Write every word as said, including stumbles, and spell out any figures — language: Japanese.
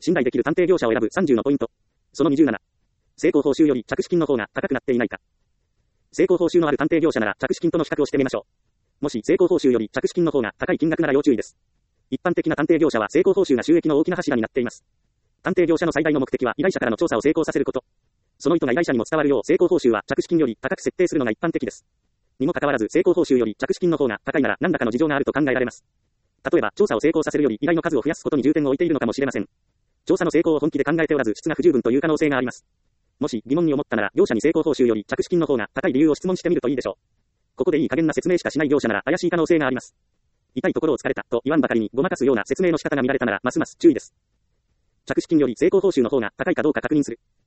信頼できる探偵業者を選ぶさんじゅうのポイント。そのにじゅうなな。成功報酬より着手金の方が高くなっていないか。成功報酬のある探偵業者なら着手金との比較をしてみましょう。もし成功報酬より着手金の方が高い金額なら要注意です。一般的な探偵業者は成功報酬が収益の大きな柱になっています。探偵業者の最大の目的は依頼者からの調査を成功させること。その意図が依頼者にも伝わるよう成功報酬は着手金より高く設定するのが一般的です。にもかかわらず成功報酬より着手金の方が高いなら何らかの事情があると考えられます。例えば調査を成功させるより依頼の数を増やすことに重点を置いているのかもしれません。調査の成功を本気で考えておらず質が不十分という可能性があります。もし疑問に思ったなら業者に成功報酬より着手金の方が高い理由を質問してみるといいでしょう。ここでいい加減な説明しかしない業者なら怪しい可能性があります。痛いところを突かれたと言わんばかりにごまかすような説明の仕方が見られたならますます注意です。着手金より成功報酬の方が高いかどうか確認する。